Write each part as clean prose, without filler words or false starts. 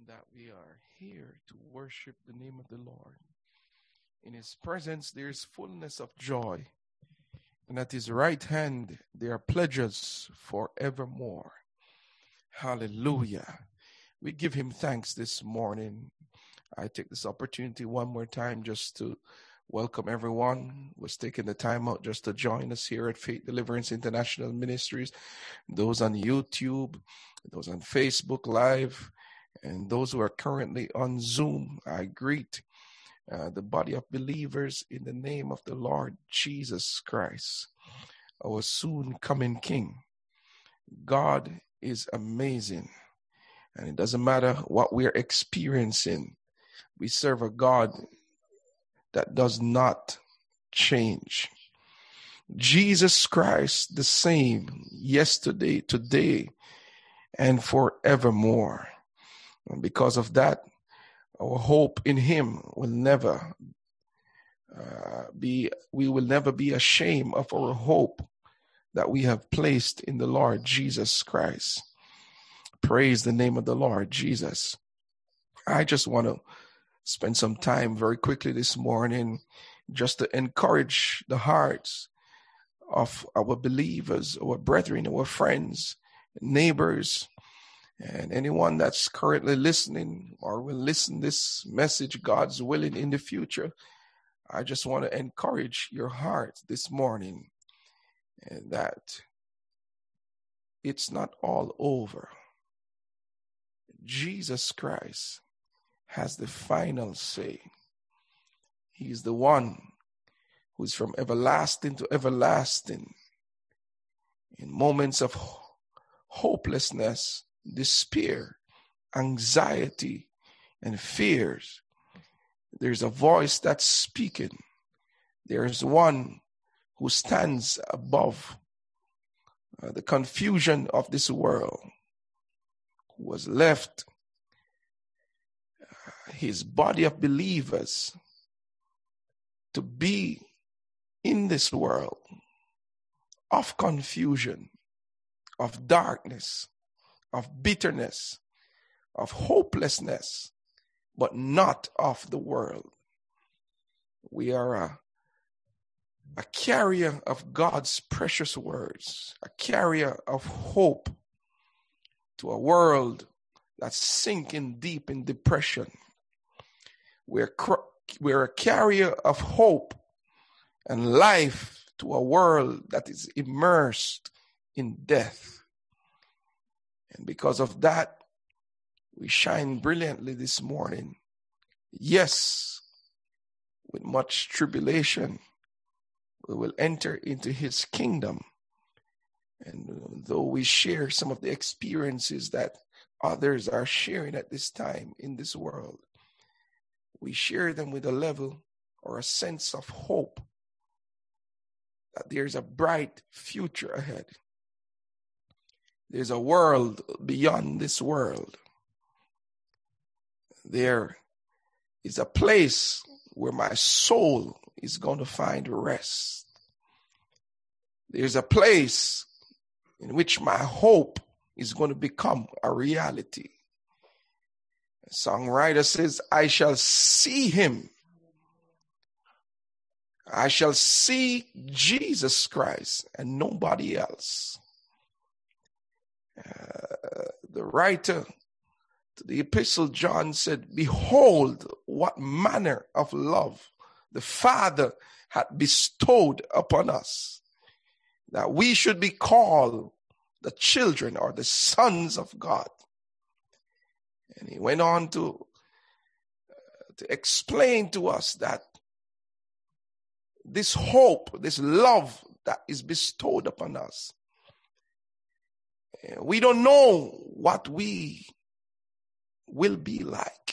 that we are here to worship the name of the Lord. In his presence there is fullness of joy, and at his right hand there are pleasures forevermore. Hallelujah. We give him thanks this morning. I take this opportunity one more time just to welcome everyone who has taken the time out just to join us here at Faith Deliverance International Ministries, those on YouTube, those on Facebook Live, and those who are currently on Zoom. I greet the body of believers in the name of the Lord Jesus Christ, our soon coming King. God is amazing, and it doesn't matter what we're experiencing. We serve a God that does not change. Jesus Christ, the same yesterday, today, and forevermore. And because of that, our hope in him will never we will never be ashamed of our hope that we have placed in the Lord Jesus Christ. Praise the name of the Lord Jesus. I just want to spend some time very quickly this morning just to encourage the hearts of our believers, our brethren, our friends, neighbors, and anyone that's currently listening or will listen this message, God's willing, in the future. I just want to encourage your heart this morning that it's not all over. Jesus Christ has the final say. He's the one who's from everlasting to everlasting. In moments of hopelessness, despair, anxiety, and fears, there's a voice that's speaking. There's one who stands above the confusion of this world, who was left his body of believers to be in this world of confusion, of darkness, of bitterness, of hopelessness, but not of the world. We are a carrier of God's precious words, a carrier of hope to a world that's sinking deep in depression. We're a carrier of hope and life to a world that is immersed in death. And because of that, we shine brilliantly this morning. Yes, with much tribulation, we will enter into his kingdom. And though we share some of the experiences that others are sharing at this time in this world, we share them with a level or a sense of hope that there's a bright future ahead. There's a world beyond this world. There is a place where my soul is going to find rest. There's a place in which my hope is going to become a reality. The songwriter says, I shall see him. I shall see Jesus Christ and nobody else. The writer to the epistle, John, said, behold, what manner of love the Father had bestowed upon us, that we should be called the children or the sons of God. And he went on to explain to us that this hope, this love that is bestowed upon us, we don't know what we will be like.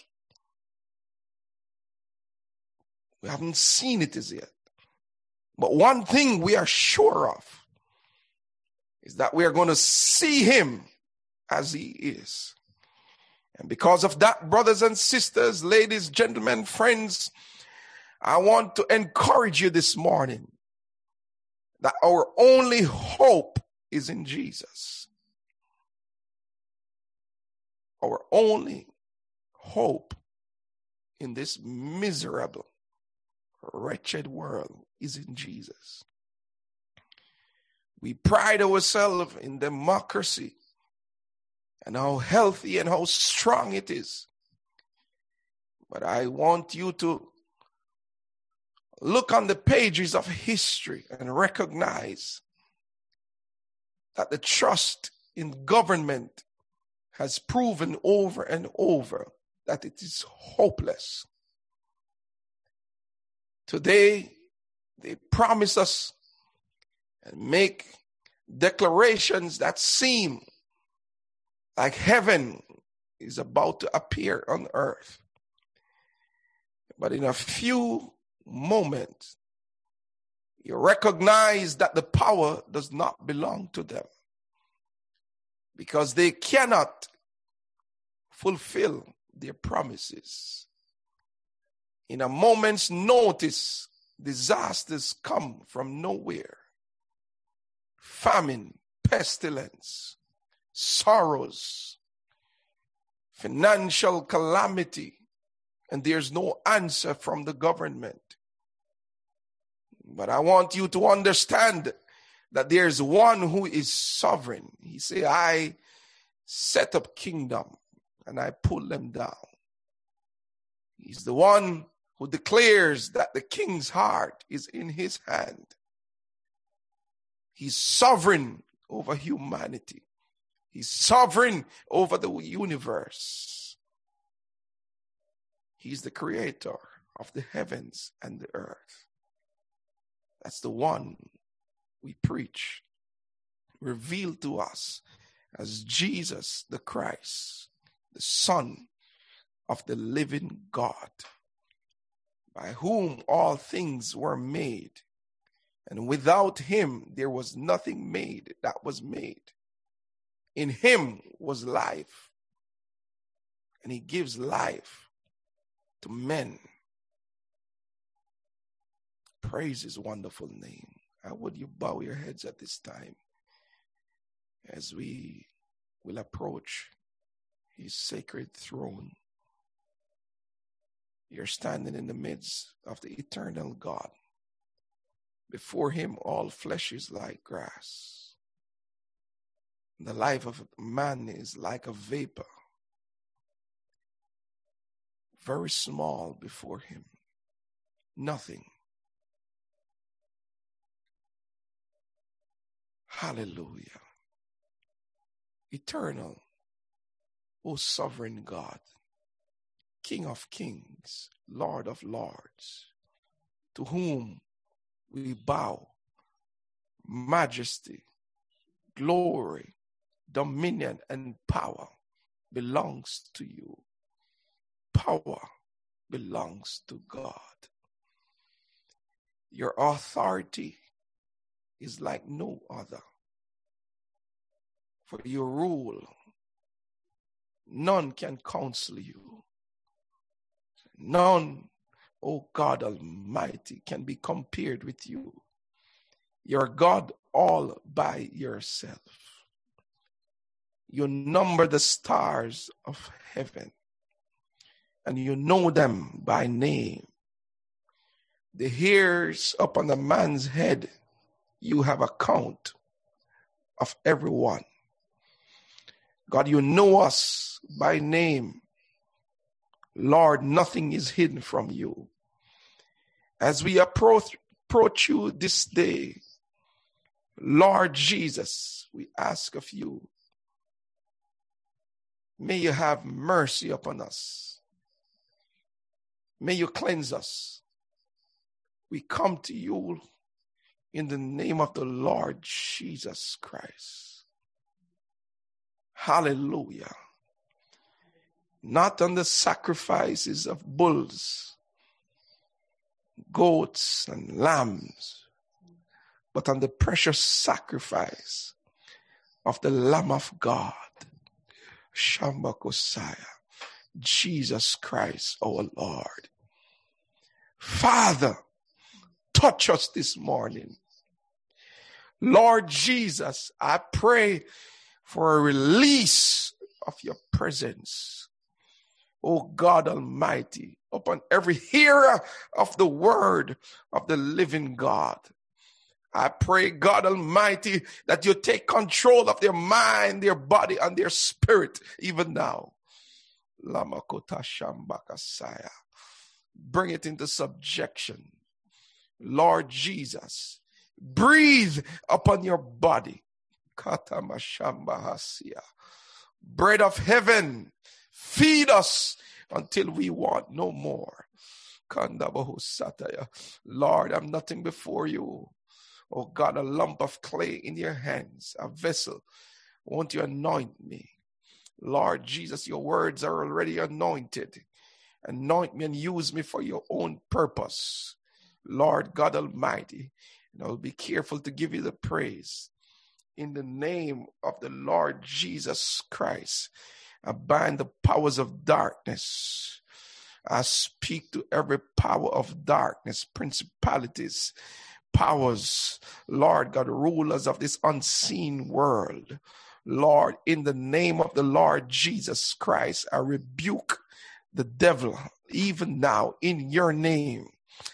We haven't seen it as yet. But one thing we are sure of is that we are going to see him as he is. And because of that, brothers and sisters, ladies, gentlemen, friends, I want to encourage you this morning that our only hope is in Jesus. Our only hope in this miserable, wretched world is in Jesus. We pride ourselves in democracy and how healthy and how strong it is. But I want you to look on the pages of history and recognize that the trust in government has proven over and over that it is hopeless. Today, they promise us and make declarations that seem like heaven is about to appear on earth. But in a few moments, you recognize that the power does not belong to them, because they cannot fulfill their promises. In a moment's notice, disasters come from nowhere. Famine, pestilence, sorrows, financial calamity, and there's no answer from the government. But I want you to understand that there's one who is sovereign. He said, I set up kingdom and I pull them down. He's the one who declares that the king's heart is in his hand. He's sovereign over humanity. He's sovereign over the universe. He's the creator of the heavens and the earth. That's the one we preach, revealed to us as Jesus the Christ, the Son of the living God, by whom all things were made. And without him, there was nothing made that was made. In him was life, and he gives life to men. Praise his wonderful name. Would you bow your heads at this time as we will approach his sacred throne? You're standing in the midst of the eternal God. Before him, all flesh is like grass. The life of man is like a vapor, very small before him. Nothing. Hallelujah. Eternal, O sovereign God, King of kings, Lord of lords, to whom we bow, majesty, glory, dominion, and power belongs to you. Power belongs to God. Your authority is like no other. For your rule, none can counsel you. None, O God Almighty, can be compared with you. You're God all by yourself. You number the stars of heaven, and you know them by name. The hairs upon a man's head, you have a count of everyone. God, you know us by name. Lord, nothing is hidden from you. As we approach you this day, Lord Jesus, we ask of you, may you have mercy upon us. May you cleanse us. We come to you in the name of the Lord Jesus Christ. Hallelujah. Not on the sacrifices of bulls, goats, and lambs, but on the precious sacrifice of the Lamb of God, Shambakosaya, Jesus Christ, our Lord. Father, touch us this morning. Lord Jesus, I pray for a release of your presence. O God Almighty, upon every hearer of the word of the living God. I pray, God Almighty, that you take control of their mind, their body, and their spirit even now. Lamakota Shambakasaya. Bring it into subjection. Lord Jesus, breathe upon your body. Katamashambahasia. Bread of heaven, feed us until we want no more. Kandabahusataya. Lord, I'm nothing before you. Oh God, a lump of clay in your hands, a vessel. Won't you anoint me? Lord Jesus, your words are already anointed. Anoint me and use me for your own purpose. Lord God Almighty, and I'll be careful to give you the praise. In the name of the Lord Jesus Christ, I bind the powers of darkness. I speak to every power of darkness, principalities, powers, Lord God, rulers of this unseen world. Lord, in the name of the Lord Jesus Christ, I rebuke the devil even now in your name.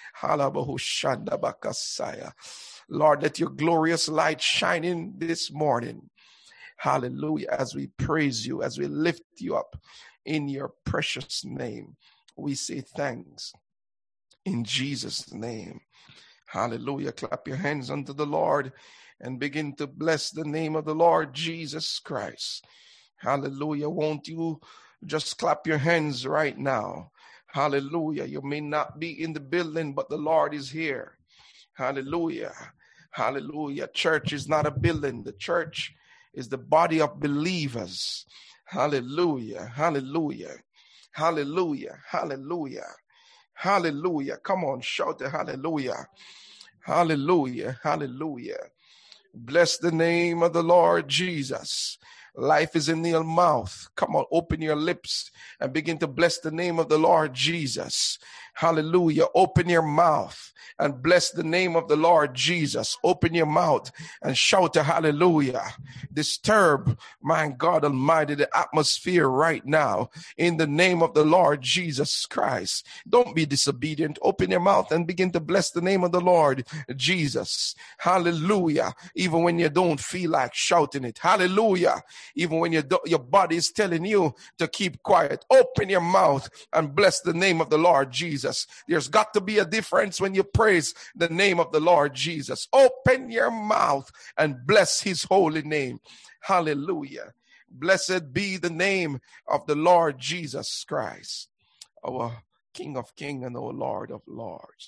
Lord, let your glorious light shine in this morning. Hallelujah. As we praise you, as we lift you up in your precious name, we say thanks in Jesus' name. Hallelujah. Clap your hands unto the Lord and begin to bless the name of the Lord Jesus Christ. Hallelujah. Won't you just clap your hands right now? Hallelujah. You may not be in the building, but the Lord is here. Hallelujah. Hallelujah. Church is not a building. The church is the body of believers. Hallelujah. Hallelujah. Hallelujah. Hallelujah. Hallelujah. Come on, shout the hallelujah. Hallelujah. Hallelujah. Bless the name of the Lord Jesus. Life is in your mouth. Come on, open your lips and begin to bless the name of the Lord Jesus. Hallelujah. Open your mouth and bless the name of the Lord Jesus. Open your mouth and shout a hallelujah. Disturb, my God Almighty, the atmosphere right now in the name of the Lord Jesus Christ. Don't be disobedient. Open your mouth and begin to bless the name of the Lord Jesus. Hallelujah. Even when you don't feel like shouting it. Hallelujah. Even when your body is telling you to keep quiet. Open your mouth and bless the name of the Lord Jesus. There's got to be a difference when you praise the name of the Lord Jesus. Open your mouth and bless his holy name. Hallelujah. Blessed be the name of the Lord Jesus Christ, our King of Kings and our Lord of Lords.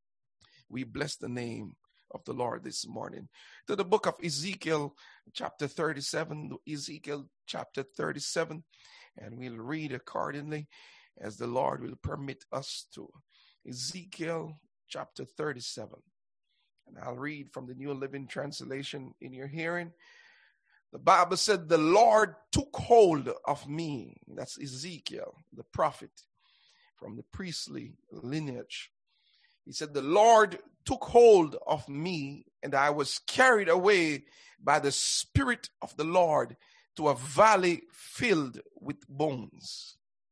We bless the name of the Lord this morning. To the book of Ezekiel, chapter 37, Ezekiel chapter 37, and we'll read accordingly as the Lord will permit us to. Ezekiel chapter 37, and I'll read from the New Living Translation in your hearing. The Bible said, the Lord took hold of me. That's Ezekiel, the prophet from the priestly lineage. He said, the Lord took hold of me, and I was carried away by the Spirit of the Lord to a valley filled with bones.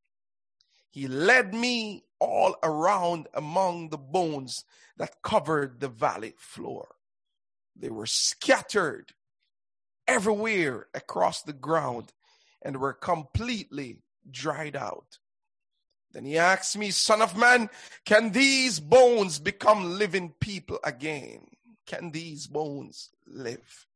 He led me all around among the bones that covered the valley floor. They were scattered everywhere across the ground and were completely dried out. Then he asked me, Son of man, can these bones become living people again? Can these bones live?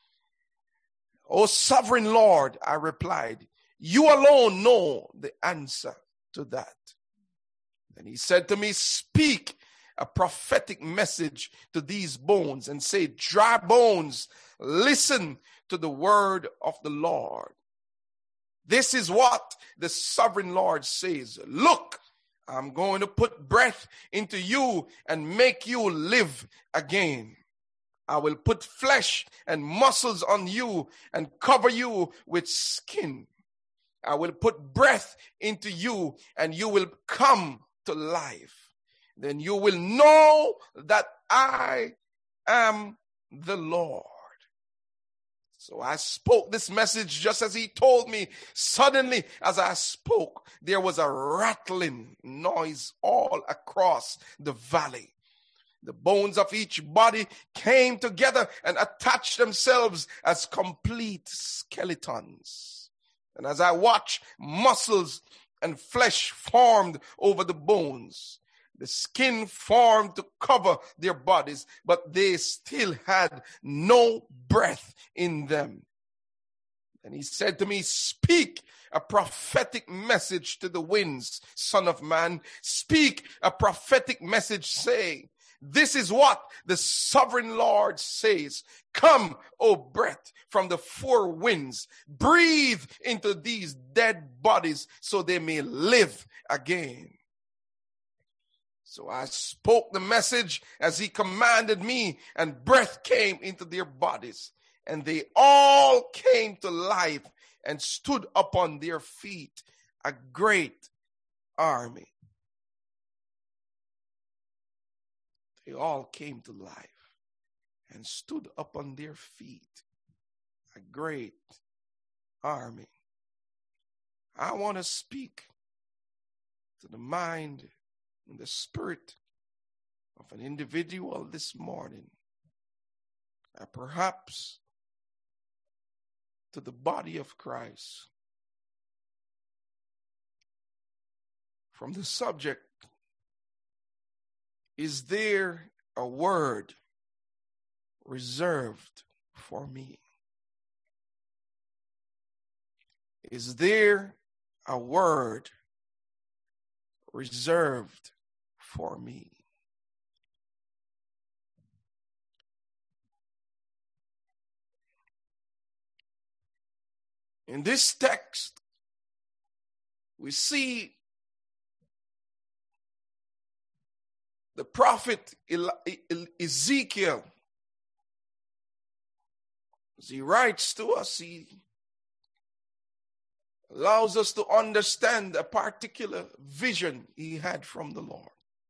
O sovereign Lord, I replied, you alone know the answer to that. Then he said to me, speak a prophetic message to these bones and say, dry bones, listen to the word of the Lord. This is what the sovereign Lord says. Look, I'm going to put breath into you and make you live again. I will put flesh and muscles on you and cover you with skin. I will put breath into you and you will come to life. Then you will know that I am the Lord. So I spoke this message just as he told me. Suddenly, as I spoke, there was a rattling noise all across the valley. The bones of each body came together and attached themselves as complete skeletons. And as I watched, muscles and flesh formed over the bones. The skin formed to cover their bodies, but they still had no breath in them. And he said to me, speak a prophetic message to the winds, Son of Man. Speak a prophetic message, say, this is what the sovereign Lord says. Come, O breath from the four winds, breathe into these dead bodies so they may live again. So I spoke the message as he commanded me, and breath came into their bodies, and they all came to life and stood upon their feet, a great army. They all came to life and stood upon their feet, a great army. I want to speak to the mind and the spirit of an individual this morning, perhaps to the body of Christ, from the subject, is there a word reserved for me? Is there a word reserved for me? In this text, we see the prophet Ezekiel. As he writes to us, he allows us to understand a particular vision he had from the Lord.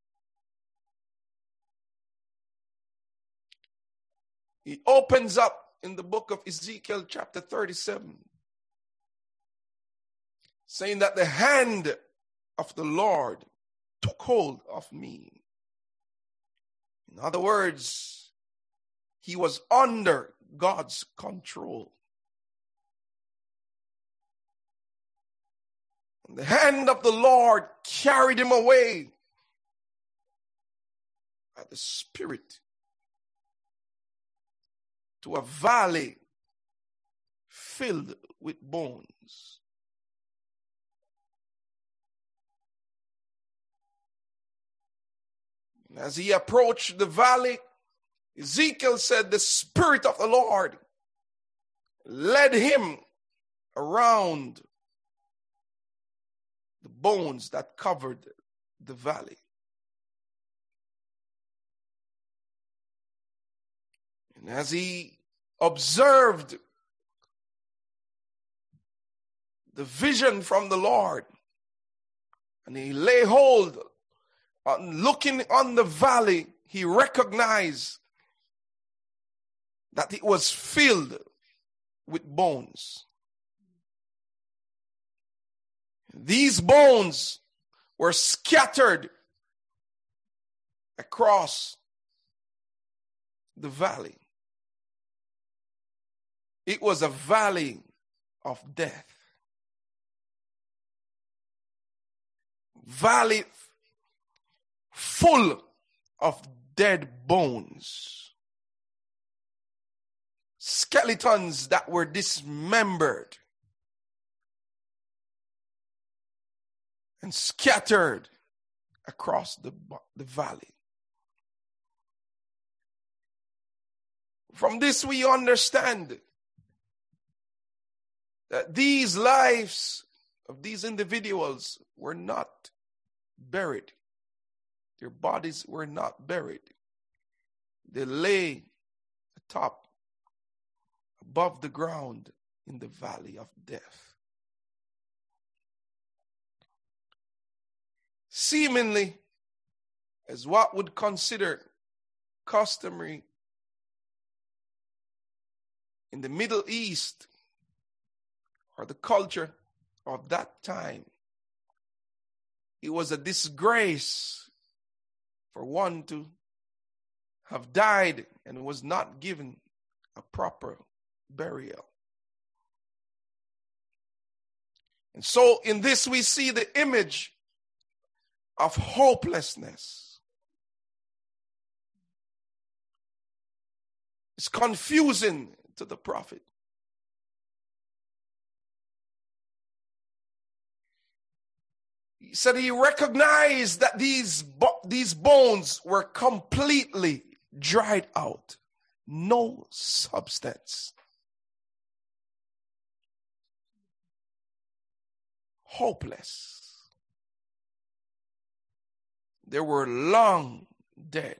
He opens up in the book of Ezekiel chapter 37, saying that the hand of the Lord took hold of me. In other words, he was under God's control. And the hand of the Lord carried him away by the Spirit to a valley filled with bones. And as he approached the valley, Ezekiel said the Spirit of the Lord led him around the bones that covered the valley. And as he observed the vision from the Lord, and he lay hold on looking on the valley, he recognized that it was filled with bones. These bones were scattered across the valley. It was a valley of death. Valley full of dead bones. Skeletons that were dismembered and scattered across the valley. From this we understand that these lives of these individuals were not buried. Their bodies were not buried. They lay atop, above the ground in the valley of death. Seemingly, as what would consider customary in the Middle East or the culture of that time, it was a disgrace for one to have died and was not given a proper burial. And so in this we see the image of hopelessness. It's confusing to the prophet. He said he recognized that these bones were completely dried out. No substance. Hopeless. They were long dead.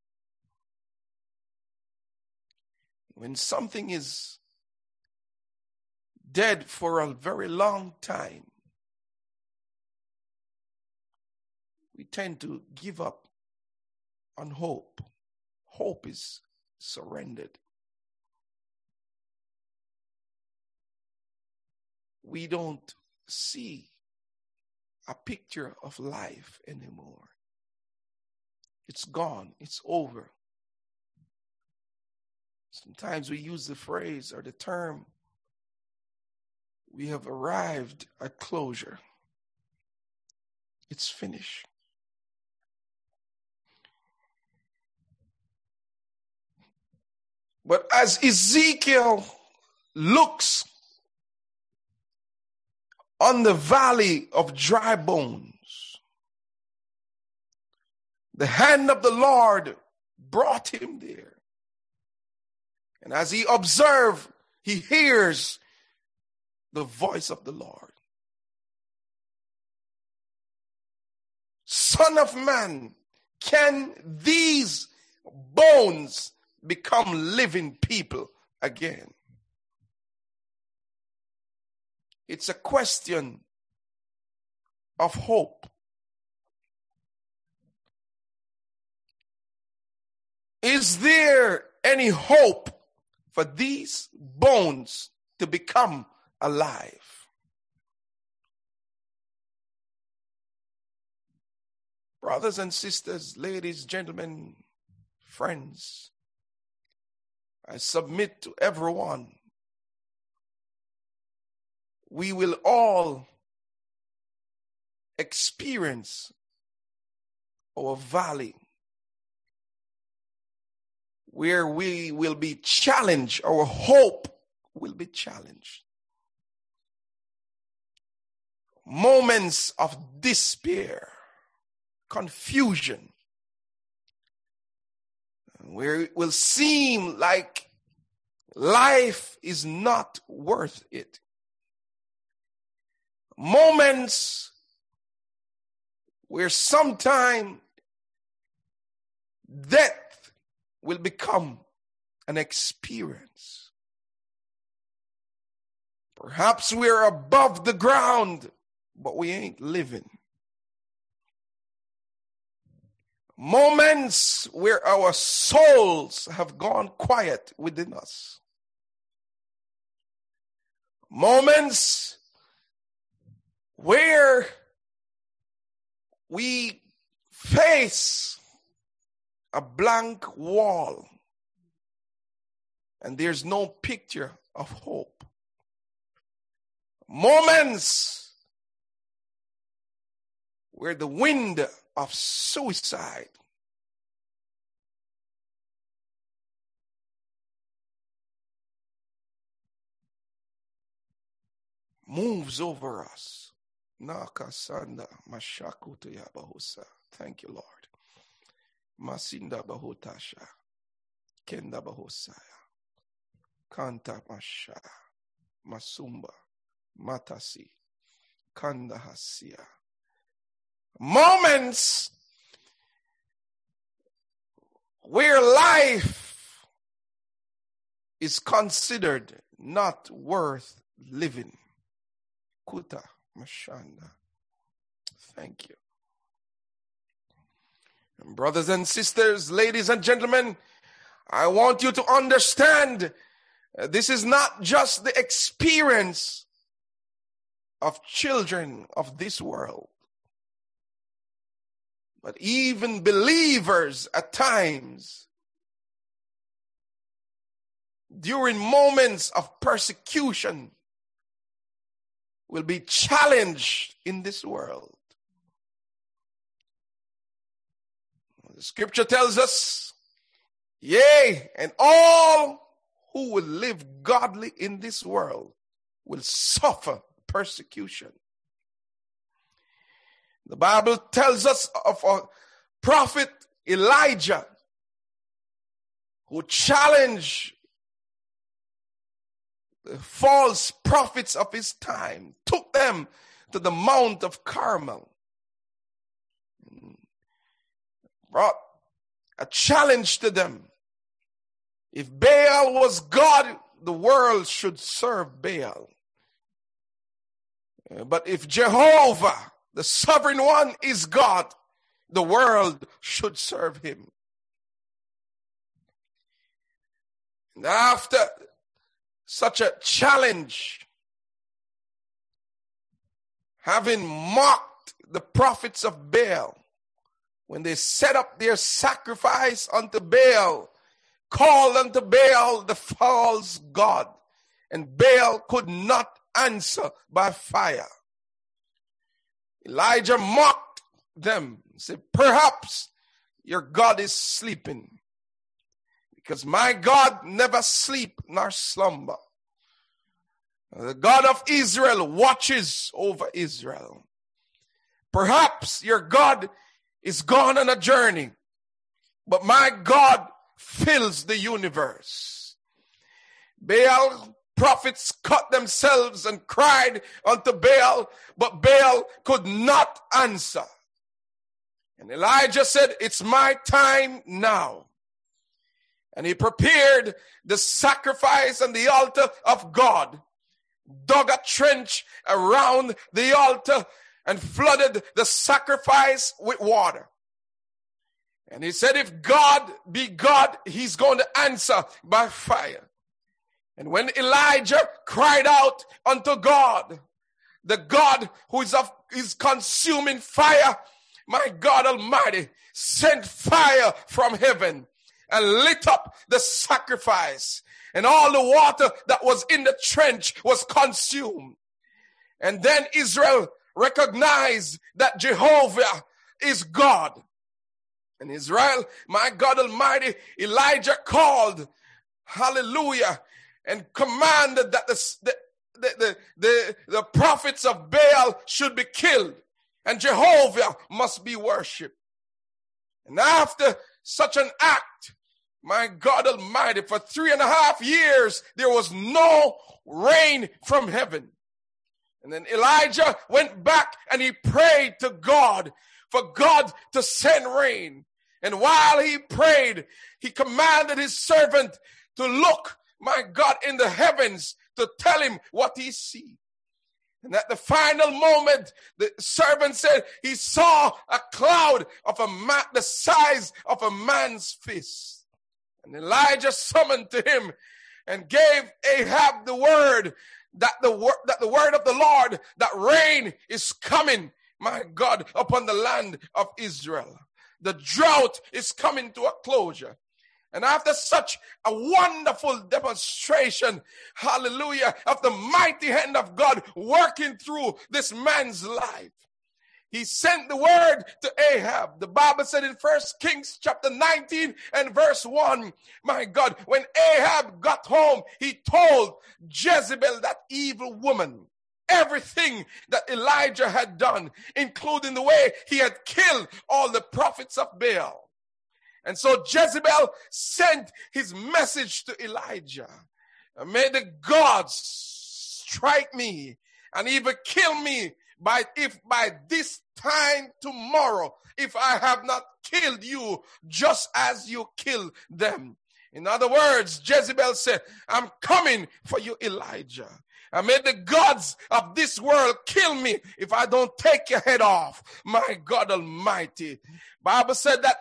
When something is dead for a very long time, we tend to give up on hope. Hope is surrendered. We don't see a picture of life anymore. It's gone. It's over. Sometimes we use the phrase or the term, we have arrived at closure. It's finished. But as Ezekiel looks on the valley of dry bones, the hand of the Lord brought him there. And as he observed, he hears the voice of the Lord. Son of man, can these bones become living people again? It's a question of hope. Is there any hope for these bones to become alive? Brothers and sisters, ladies, gentlemen, friends, I submit to everyone, we will all experience our valley where we will be challenged, our hope will be challenged. Moments of despair, confusion, where it will seem like life is not worth it. Moments where sometime death will become an experience. Perhaps we're above the ground, but we ain't living. Moments where our souls have gone quiet within us. Moments where we face a blank wall and there's no picture of hope. Moments where the wind of suicide moves over us. Nakasanda mashakuta yabahusa. Thank you, Lord. Masinda bahutasha. Kenda bahusaya. Kanta masha. Masumba. Matasi. Kanda hasia. Moments where life is considered not worth living. Kuta mashanda. Thank you. And brothers and sisters, ladies and gentlemen, I want you to understand This is not just the experience of children of this world, but even believers at times, during moments of persecution, will be challenged in this world. The scripture tells us, yea, and all who will live godly in this world will suffer persecution. The Bible tells us of a prophet Elijah who challenged the false prophets of his time, took them to the Mount of Carmel, brought a challenge to them. If Baal was God, the world should serve Baal. But if Jehovah, the sovereign one, is God, the world should serve him. And after such a challenge, having mocked the prophets of Baal, when they set up their sacrifice unto Baal, called unto Baal the false god, and Baal could not answer by fire. Elijah mocked them, said, perhaps your God is sleeping, because my God never sleep nor slumber. The God of Israel watches over Israel. Perhaps your God is gone on a journey, but my God fills the universe. Baal prophets cut themselves and cried unto Baal, but Baal could not answer. And Elijah said, it's my time now. And he prepared the sacrifice on the altar of God, dug a trench around the altar, and flooded the sacrifice with water. And he said, if God be God, he's going to answer by fire. And when Elijah cried out unto God, the God who is consuming fire, my God Almighty sent fire from heaven and lit up the sacrifice. And all the water that was in the trench was consumed. And then Israel recognized that Jehovah is God. And Israel, my God Almighty, Elijah called, hallelujah, and commanded that the prophets of Baal should be killed and Jehovah must be worshipped. And after such an act, my God Almighty, for 3.5 years, there was no rain from heaven. And then Elijah went back and he prayed to God for God to send rain. And while he prayed, he commanded his servant to look, my God, in the heavens to tell him what he see. And at the final moment, the servant said he saw a cloud of the size of a man's fist. And Elijah summoned to him and gave Ahab the word that the word of the Lord, that rain is coming, my God, upon the land of Israel. The drought is coming to a closure. And after such a wonderful demonstration, hallelujah, of the mighty hand of God working through this man's life, he sent the word to Ahab. The Bible said in 1 Kings chapter 19 and verse 1, my God, when Ahab got home, he told Jezebel, that evil woman, everything that Elijah had done, including the way he had killed all the prophets of Baal. And so Jezebel sent his message to Elijah. May the gods strike me and even kill me if by this time tomorrow, if I have not killed you just as you killed them. In other words, Jezebel said, I'm coming for you, Elijah. And may the gods of this world kill me if I don't take your head off. My God Almighty. Bible said that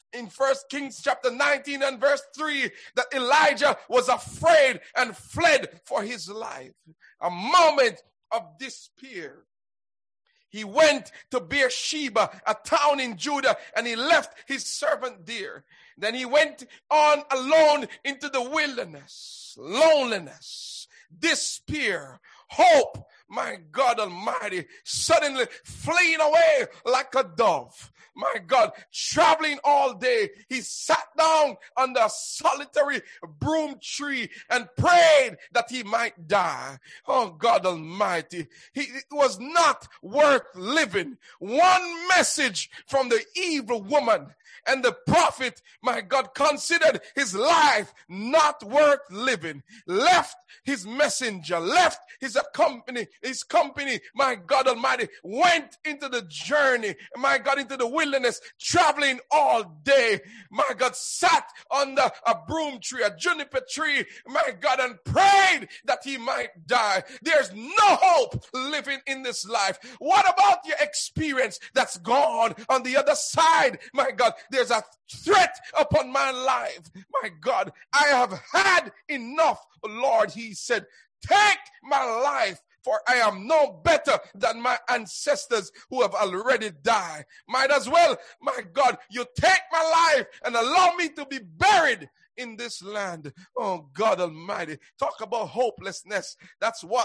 in 1 Kings chapter 19 and verse 3 that Elijah was afraid and fled for his life. A moment of despair. He went to Beersheba, a town in Judah, and he left his servant there. Then he went on alone into the wilderness. Loneliness, despair, hope, my God Almighty, suddenly fleeing away like a dove. My God, traveling all day, he sat down under a solitary broom tree and prayed that he might die. Oh God Almighty, it was not worth living. One message from the evil woman and the prophet, my God, considered his life not worth living, left his messenger, left his company, my God Almighty, went into the journey, my God, into the wilderness, traveling all day, my God, sat under a broom tree, a juniper tree, my God, and prayed that he might die. There's no hope living in this life. What about your experience that's gone on the other side? My God, there's a threat upon my life. My God, I have had enough, Lord. He said, take my life, for I am no better than my ancestors who have already died. Might as well, my God, you take my life and allow me to be buried in this land. Oh God Almighty, talk about hopelessness. That's what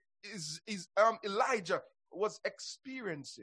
Elijah was experiencing.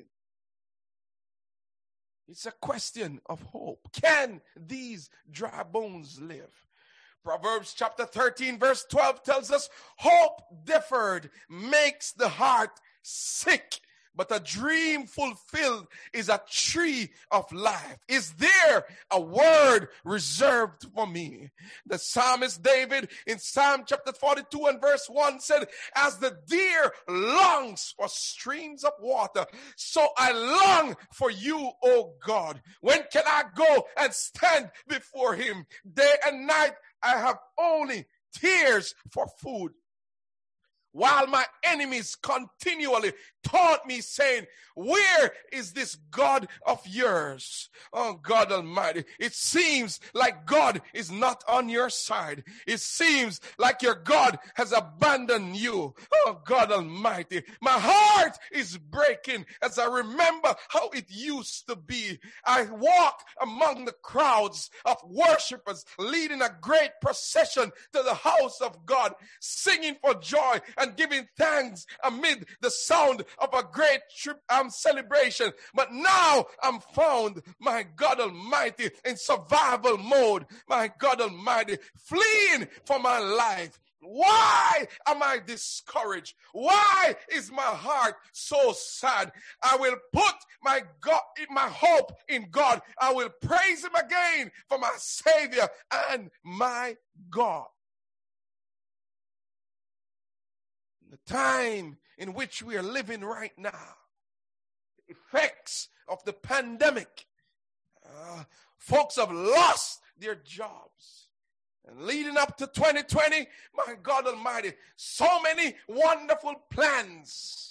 It's a question of hope. Can these dry bones live? Proverbs chapter 13 verse 12 tells us, hope deferred makes the heart sick, but a dream fulfilled is a tree of life. Is there a word reserved for me? The psalmist David in Psalm chapter 42 and verse 1 said, as the deer longs for streams of water, so I long for you, O God. When can I go and stand before him? Day and night I have only tears for food, while my enemies continually taunt me, saying, where is this God of yours? Oh God Almighty, it seems like God is not on your side. It seems like your God has abandoned you. Oh God Almighty, my heart is breaking as I remember how it used to be. I walk among the crowds of worshipers leading a great procession to the house of God, singing for joy and giving thanks amid the sound of a great celebration. But now I'm found, my God Almighty, in survival mode, my God Almighty, fleeing for my life. Why am I discouraged? Why is my heart so sad? I will put my hope in God. I will praise him again for my Savior and my God. The time in which we are living right now, the effects of the pandemic, folks have lost their jobs. And leading up to 2020, my God Almighty, so many wonderful plans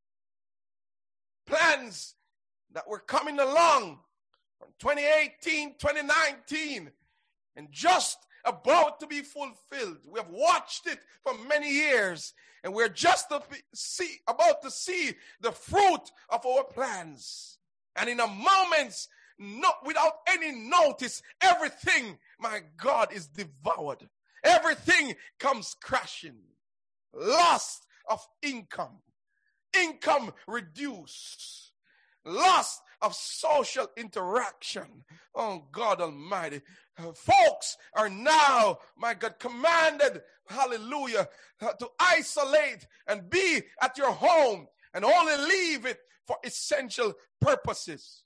that were coming along from 2018, 2019, and just about to be fulfilled. We have watched it for many years, and we're just about to see the fruit of our plans. And in a moment, without any notice, everything, my God, is devoured. Everything comes crashing. Loss of income reduced. Loss of social interaction. Oh God Almighty. Folks are now, my God, commanded, hallelujah, to isolate and be at your home and only leave it for essential purposes.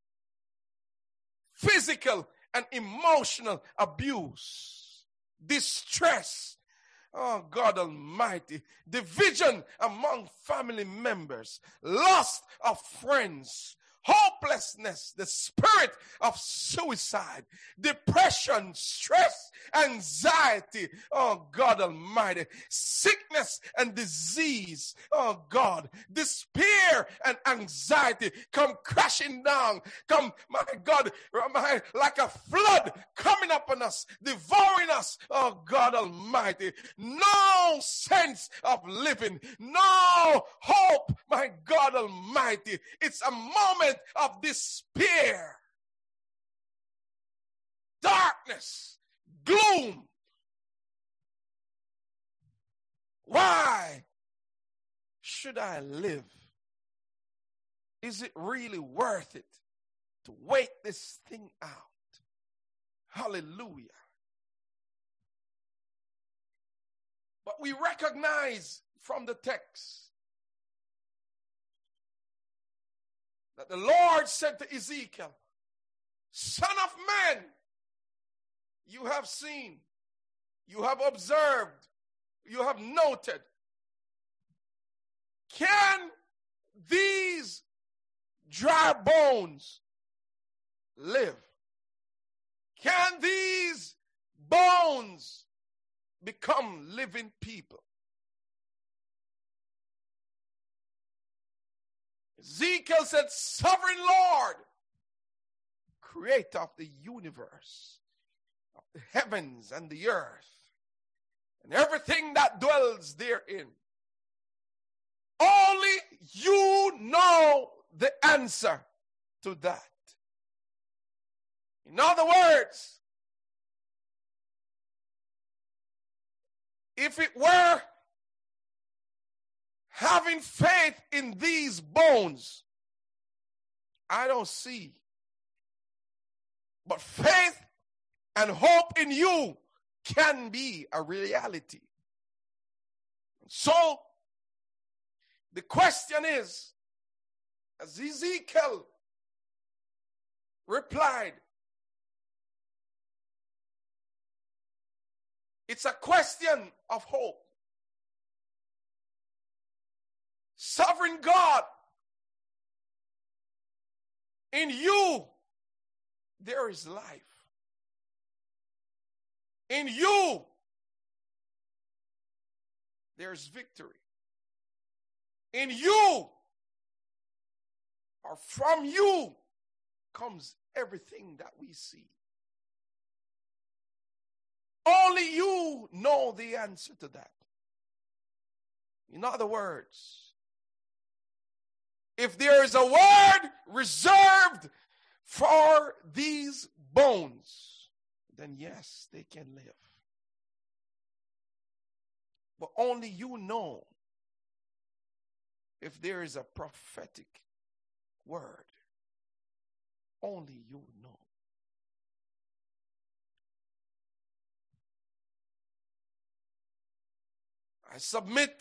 Physical and emotional abuse, distress, oh God Almighty, division among family members, loss of friends, hopelessness, the spirit of suicide, depression, stress, anxiety, oh God Almighty, sickness and disease, oh God, despair and anxiety come crashing down, come, my God, like a flood coming upon us, devouring us, oh God Almighty. No sense of living, no hope, my God Almighty. It's a moment of despair, darkness, gloom. Why should I live? Is it really worth it to wait this thing out? Hallelujah. But we recognize from the text that the Lord said to Ezekiel, Son of man, you have seen, you have observed, you have noted. Can these dry bones live? Can these bones become living people? Ezekiel said, Sovereign Lord, creator of the universe, of the heavens and the earth, and everything that dwells therein. Only you know the answer to that. In other words, if it were having faith in these bones, I don't see. But faith and hope in you can be a reality. So, the question is, as Ezekiel replied, it's a question of hope. Sovereign God, in you there is life. In you there's victory. In you, or from you, comes everything that we see. Only you know the answer to that. In other words, if there is a word reserved for these bones, then yes, they can live. But only you know if there is a prophetic word. Only you know. I submit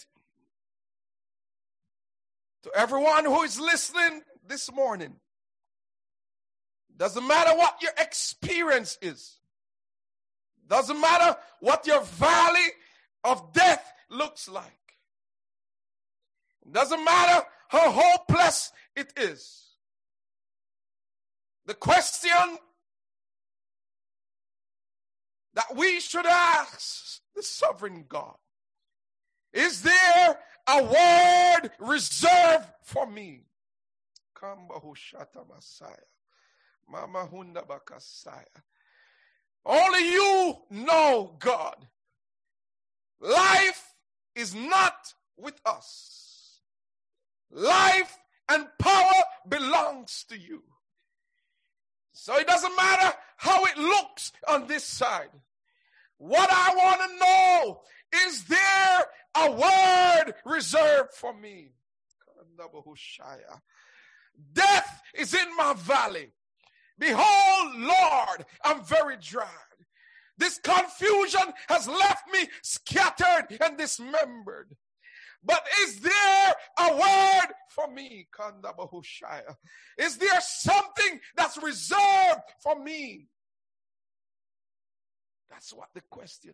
to everyone who is listening this morning. Doesn't matter what your experience is. Doesn't matter what your valley of death looks like. Doesn't matter how hopeless it is. The question that we should ask the sovereign God, is there a word reserved for me? Only you know, God. Life is not with us. Life and power belongs to you. So it doesn't matter how it looks on this side. What I want to know, is there a word reserved for me? Death is in my valley. Behold, Lord, I'm very dry. This confusion has left me scattered and dismembered. But is there a word for me? Is there something that's reserved for me? That's what the question.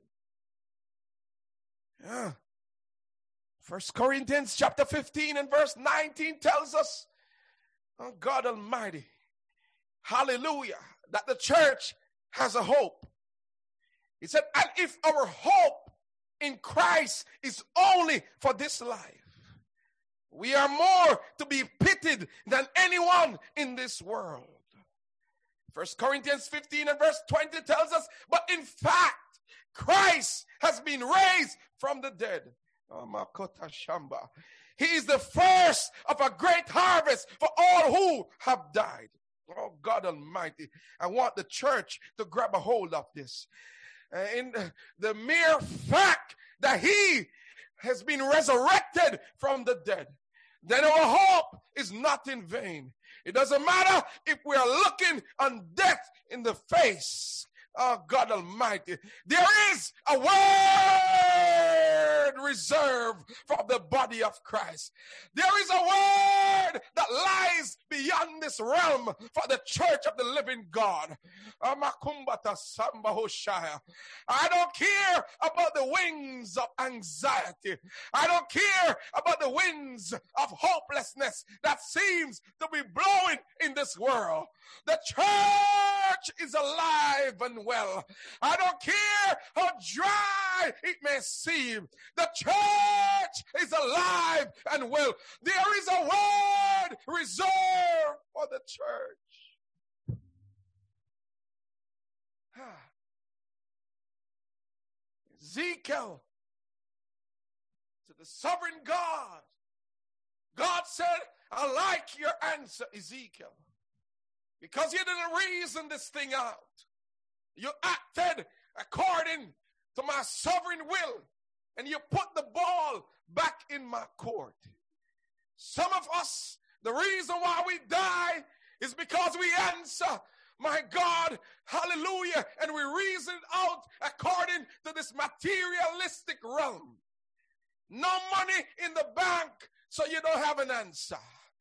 1 Corinthians chapter 15 and verse 19 tells us Oh, God Almighty. Hallelujah. That the church has a hope. He said, and if our hope in Christ is only for this life, we are more to be pitied than anyone in this world. 1 Corinthians 15 and verse 20 tells us, but in fact, Christ has been raised from the dead. Oh, Makota Shamba. He is the first of a great harvest for all who have died. Oh, God Almighty. I want the church to grab a hold of this. In the mere fact that he has been resurrected from the dead, then our hope is not in vain. It doesn't matter if we are looking on death in the face. Oh, God Almighty. There is a word reserved for the body of Christ. There is a word that lies beyond this realm for the church of the living God. I don't care about the wings of anxiety. I don't care about the winds of hopelessness that seems to be blowing in this world. The church is alive and well. I don't care how dry it may seem. The church is alive and well. There is a word reserved for the church. Ezekiel, to the sovereign God, God said, I like your answer, Ezekiel, because you didn't reason this thing out. You acted according to my sovereign will, and you put the ball back in my court. Some of us, the reason why we die is because we answer, my God, hallelujah, and we reason out according to this materialistic realm. No money in the bank, so you don't have an answer.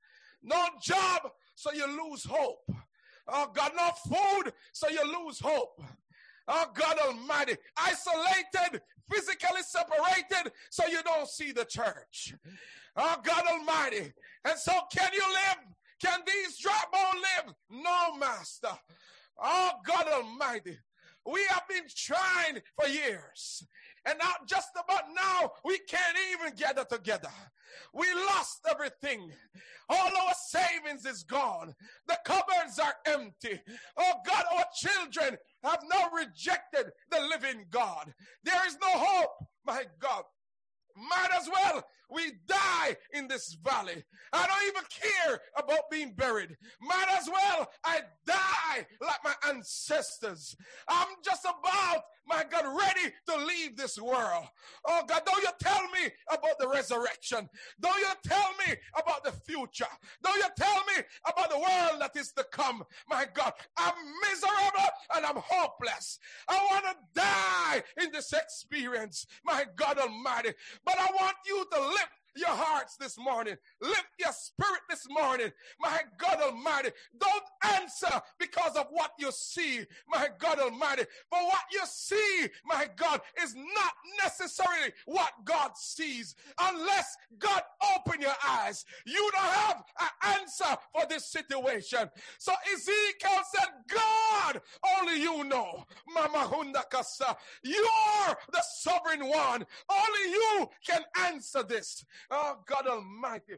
No job, so you lose hope. Oh, God, no food, so you lose hope. Oh, God Almighty, isolated, physically separated, so you don't see the church. Oh, God Almighty. And so can you live? Can these dry bones live? No, Master. Oh, God Almighty. We have been trying for years. And now, just about now, we can't even gather together. We lost everything. All our savings is gone. The cupboards are empty. Oh God, our children have now rejected the living God. There is no hope, my God. Might as well we die in this valley. I don't even care about being buried. Might as well I die like my ancestors. I'm just about, my God, ready to leave this world. Oh God, don't you tell me about the resurrection. Don't you tell me about the future. Don't you tell me about the world that is to come. My God, I'm miserable and I'm hopeless. I want to die in this experience, my God Almighty. But I want you to lift your hearts this morning. Lift your spirit this morning. My God Almighty, don't answer because of what you see, my God Almighty. For what you see, my God, is not necessarily what God sees. Unless God open your eyes, you don't have an answer for this situation. So Ezekiel said, God, only you know. Mama Hundakasa, you're the sovereign one. Only you can answer this. Oh, God Almighty.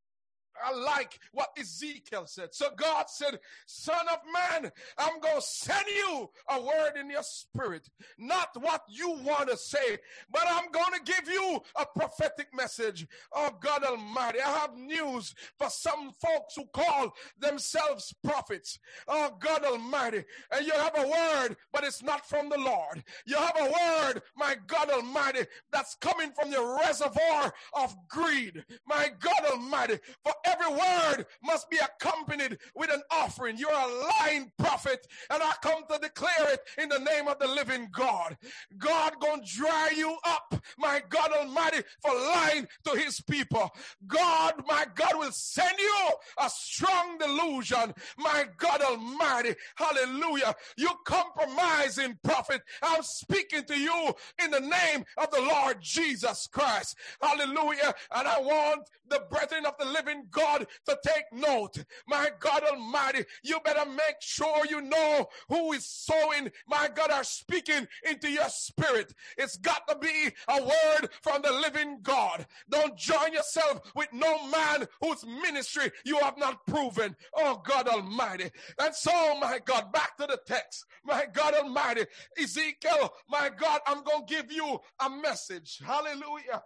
I like what Ezekiel said. So God said, Son of man, I'm going to send you a word in your spirit. Not what you want to say, but I'm going to give you a prophetic message. Oh, God Almighty, I have news for some folks who call themselves prophets. Oh, God Almighty, and you have a word, but it's not from the Lord. You have a word, my God Almighty, that's coming from the reservoir of greed. My God Almighty, for every word must be accompanied with an offering. You're a lying prophet, and I come to declare it in the name of the living God. God gonna dry you up, my God Almighty, for lying to his people. God, my God, will send you a strong delusion, my God Almighty. Hallelujah. You compromising prophet. I'm speaking to you in the name of the Lord Jesus Christ. Hallelujah. And I want the brethren of the living God to take note. My God Almighty, you better make sure you know who is sowing, my God, are speaking into your spirit. It's got to be a word from the living God. Don't join yourself with no man whose ministry you have not proven. Oh God Almighty. And so, my God, back to the text. My God Almighty, Ezekiel, my God, I'm going to give you a message. Hallelujah.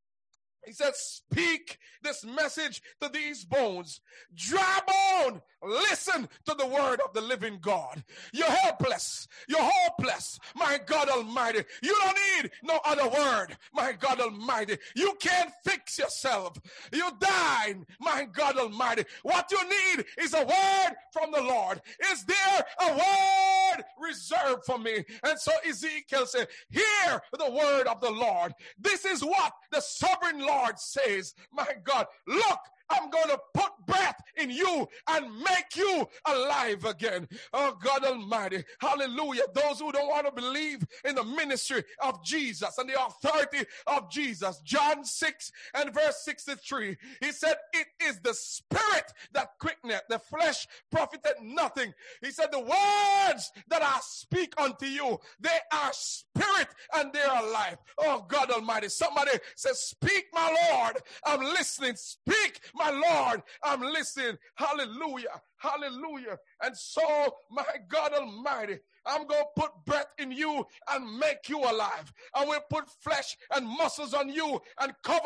He said, speak this message to these bones. Dry bone, listen to the word of the living God. You're helpless. You're hopeless. My God Almighty. You don't need no other word. My God Almighty. You can't fix yourself. You died. My God Almighty. What you need is a word from the Lord. Is there a word reserved for me? And so Ezekiel said, hear the word of the Lord. This is what the sovereign Lord says. My God, look, I'm going to put breath in you and make you alive again. Oh, God Almighty. Hallelujah. Those who don't want to believe in the ministry of Jesus and the authority of Jesus. John 6 and verse 63. He said, it is the spirit that quickeneth, the flesh profiteth nothing. He said, the words that I speak unto you, they are spirit and they are life. Oh, God Almighty. Somebody says, speak, my Lord. I'm listening. Speak, my Lord, I'm listening. Hallelujah. Hallelujah. And so, my God Almighty, I'm going to put breath in you and make you alive. I will put flesh and muscles on you and cover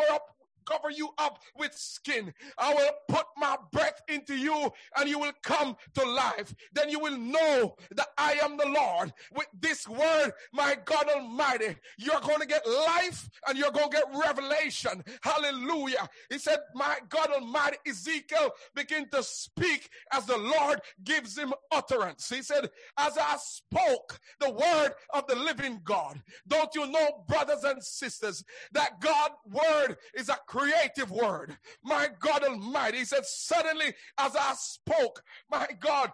you up with skin. I will put my breath into you and you will come to life. Then you will know that I am the Lord. With this word, my God Almighty, you're going to get life and you're going to get revelation. Hallelujah. He said, my God Almighty, Ezekiel began to speak as the Lord gives him utterance. He said, as I spoke the word of the living God, don't you know, brothers and sisters, that God's word is a creative word. My God Almighty. He said, suddenly as I spoke, my God,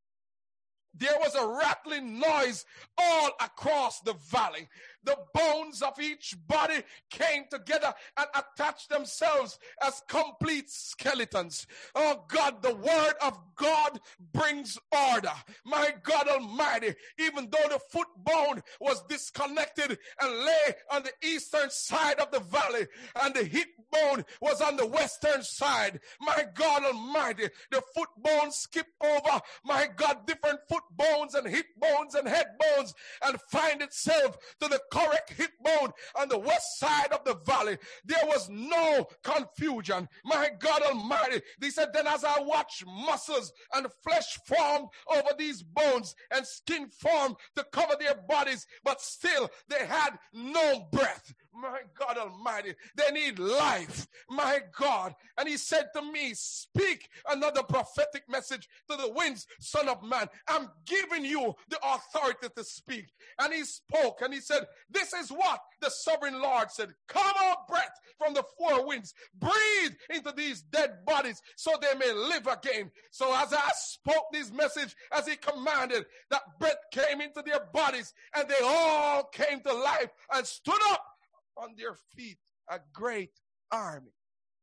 there was a rattling noise all across the valley. The bones of each body came together and attached themselves as complete skeletons. Oh God, the word of God brings order. My God Almighty, even though the foot bone was disconnected and lay on the eastern side of the valley and the hip bone was on the western side, my God Almighty, the foot bone skipped over, my God, different foot bones and hip bones and head bones and find itself to the correct hip bone on the west side of the valley. There was no confusion. My God Almighty. He said, then as I watched, muscles and flesh formed over these bones and skin formed to cover their bodies, but still they had no breath. My God Almighty, they need life. My God. And he said to me, speak another prophetic message to the winds, son of man. I'm giving you the authority to speak. And he spoke and he said, this is what the sovereign Lord said. Come out breath from the four winds. Breathe into these dead bodies so they may live again. So as I spoke this message, as he commanded, that breath came into their bodies and they all came to life and stood up on their feet, a great army.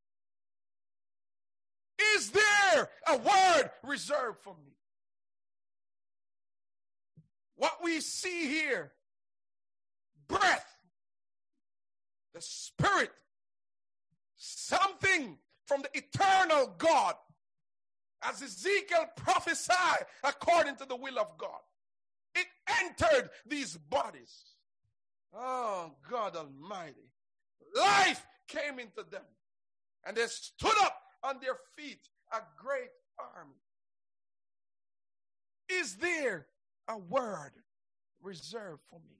Is there a word reserved for me? What we see here, breath, the spirit, something from the eternal God, as Ezekiel prophesied according to the will of God, it entered these bodies. Oh, God Almighty. Life came into them. And they stood up on their feet, a great army. Is there a word reserved for me?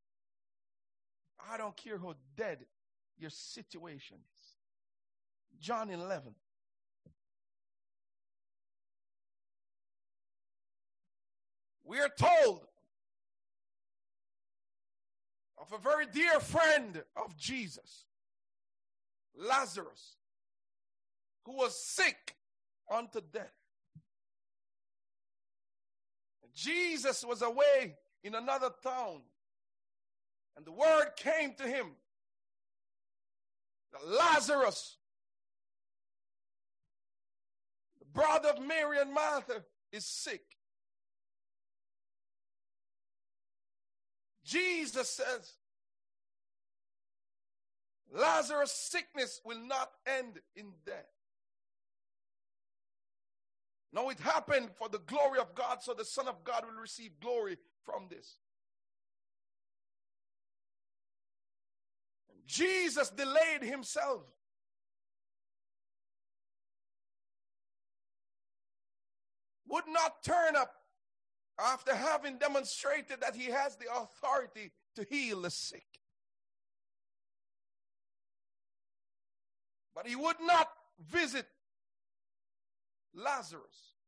I don't care how dead your situation is. John 11. We are told of a very dear friend of Jesus, Lazarus, who was sick unto death. Jesus was away in another town, and the word came to him that Lazarus brother of Mary and Martha, is sick. Jesus says, Lazarus' sickness will not end in death. No, it happened for the glory of God, so the Son of God will receive glory from this. Jesus delayed himself. Would not turn up after having demonstrated that he has the authority to heal the sick. But he would not visit Lazarus.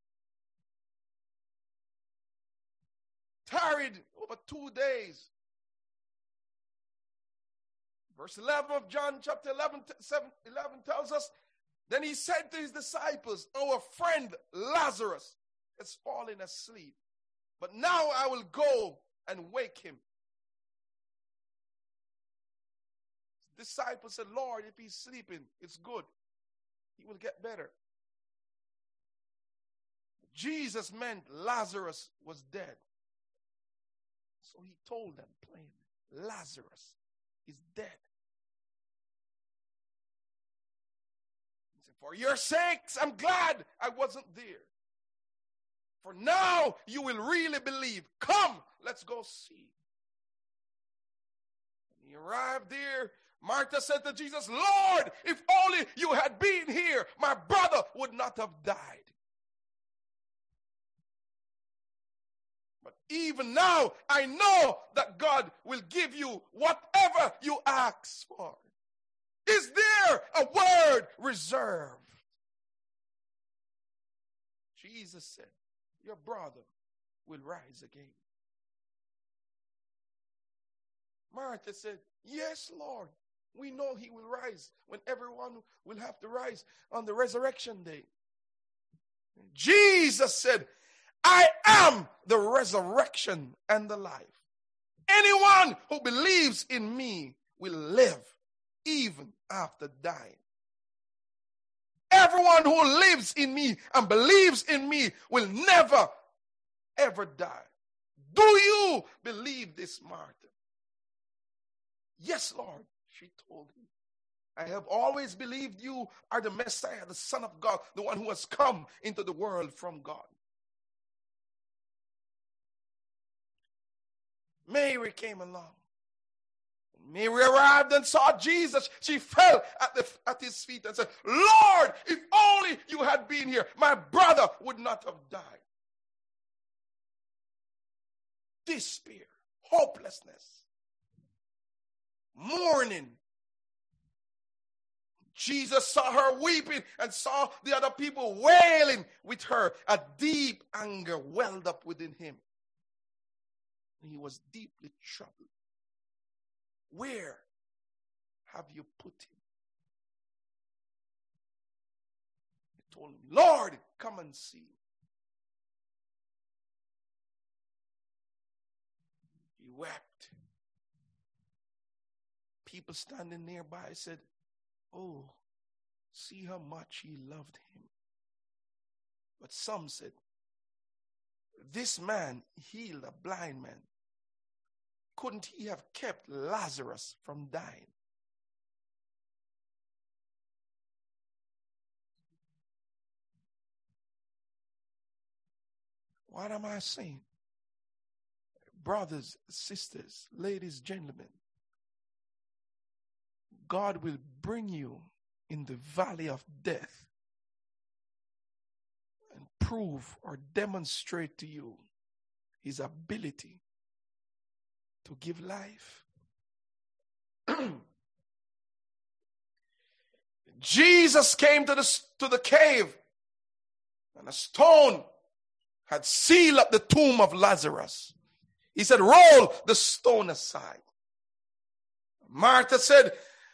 Tarried over 2 days. Verse 11 of John chapter 11 tells us, then he said to his disciples, our friend Lazarus has fallen asleep, but now I will go and wake him. His disciples said, Lord, if he's sleeping, it's good. He will get better. Jesus meant Lazarus was dead. So he told them plainly, Lazarus is dead. He said, for your sakes, I'm glad I wasn't there. For now you will really believe. Come, let's go see. When he arrived there, Martha said to Jesus, Lord, if only you had been here, my brother would not have died. But even now, I know that God will give you whatever you ask for. Is there a word reserved? Jesus said, your brother will rise again. Martha said, yes, Lord. We know he will rise when everyone will have to rise on the resurrection day. Jesus said, I am the resurrection and the life. Anyone who believes in me will live even after dying. Everyone who lives in me and believes in me will never, ever die. Do you believe this, Martha? Yes, Lord, she told him. I have always believed you are the Messiah, the Son of God, the one who has come into the world from God. Mary came along. Mary arrived and saw Jesus. She fell at his feet and said, Lord, if only you had been here, my brother would not have died. Despair, hopelessness, mourning. Jesus saw her weeping and saw the other people wailing with her. A deep anger welled up within him. He was deeply troubled. Where have you put him? He told him, Lord, come and see. He wept. People standing nearby said, oh, see how much he loved him. But some said, this man healed a blind man. Couldn't he have kept Lazarus from dying? What am I saying? Brothers, sisters, ladies, gentlemen, God will bring you in the valley of death and prove or demonstrate to you his ability to give life. Jesus came to the cave, and a stone had sealed up the tomb of Lazarus. He said, roll the stone aside. Martha said,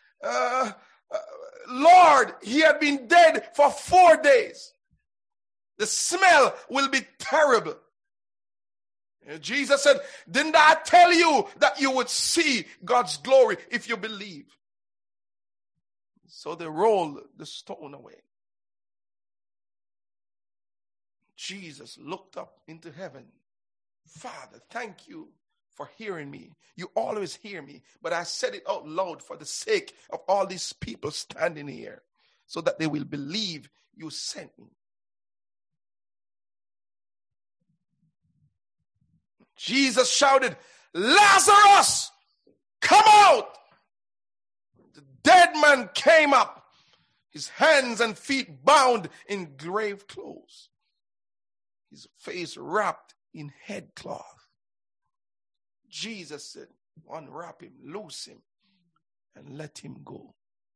Lord, he had been dead for 4 days. The smell will be terrible. And Jesus said, didn't I tell you that you would see God's glory if you believe? So they rolled the stone away. Jesus looked up into heaven. Father, thank you for hearing me. You always hear me, but I said it out loud for the sake of all these people standing here, so that they will believe you sent me. Jesus shouted, Lazarus, come out! The dead man came up, his hands and feet bound in grave clothes, his face wrapped in headcloth. Jesus said, unwrap him, loose him, and let him go.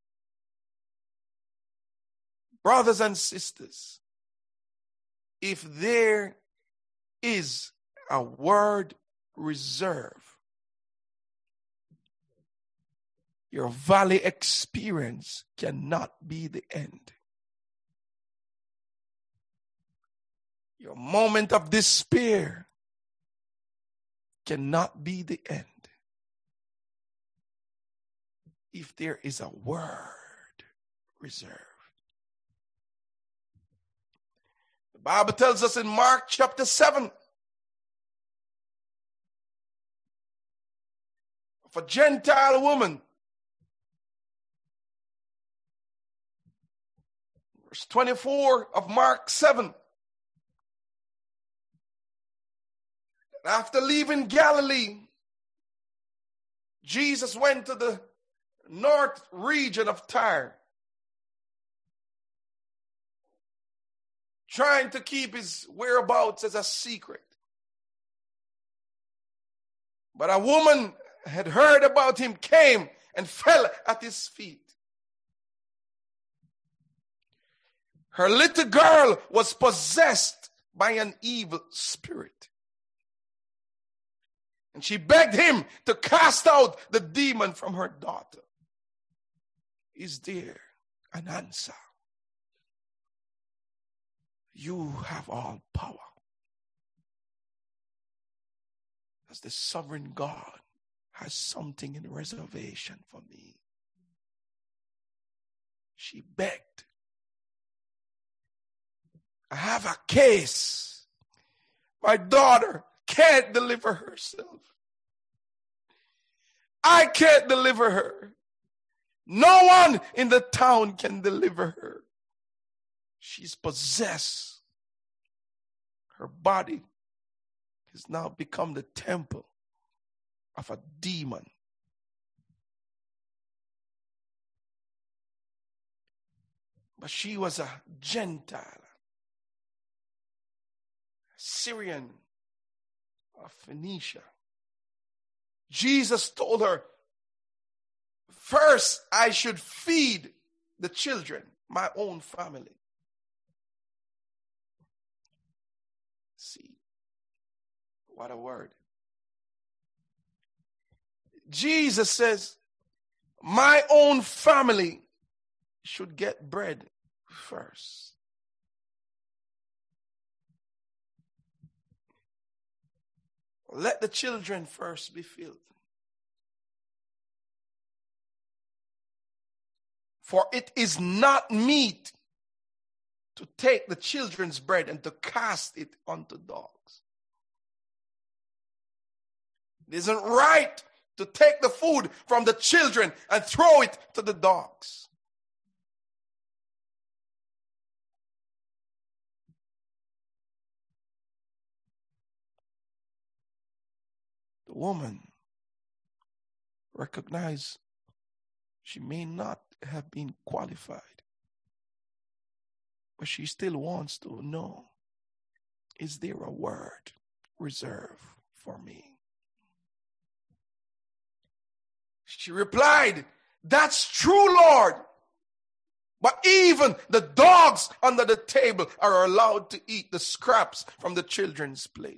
Brothers and sisters, if there is a word reserve, your valley experience cannot be the end. Your moment of despair cannot be the end. If there is a word reserved. The Bible tells us in Mark chapter 7 of a Gentile woman. Verse 24 of Mark 7. After leaving Galilee, Jesus went to the north region of Tyre, trying to keep his whereabouts as a secret. But a woman had heard about him, came and fell at his feet. Her little girl was possessed by an evil spirit. And she begged him to cast out the demon from her daughter. Is there an answer? You have all power. As the sovereign God has something in reservation for me. She begged. I have a case. My daughter can't deliver herself. I can't deliver her. No one in the town can deliver her. She's possessed. Her body has now become the temple of a demon. But she was a Gentile, Syrian of Phoenicia. Jesus told her, first I should feed the children, my own family. See, what a word. Jesus says, my own family should get bread first. Let the children first be filled. For it is not meet to take the children's bread and to cast it onto dogs. It isn't right to take the food from the children and throw it to the dogs. The woman recognized she may not have been qualified, but she still wants to know, is there a word reserved for me? She replied, that's true, Lord. But even the dogs under the table are allowed to eat the scraps from the children's plate.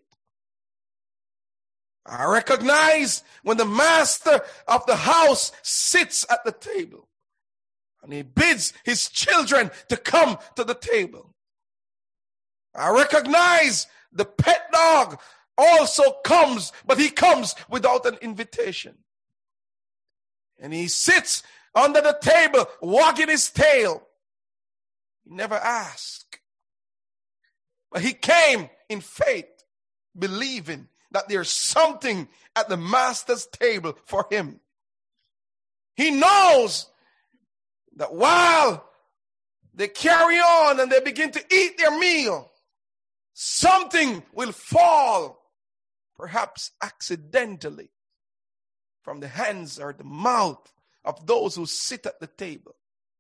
I recognize when the master of the house sits at the table and he bids his children to come to the table. I recognize the pet dog also comes, but he comes without an invitation. And he sits under the table wagging his tail. He never asks. But he came in faith, believing that there's something at the master's table for him. He knows that while they carry on and they begin to eat their meal, something will fall, perhaps accidentally, from the hands or the mouth of those who sit at the table.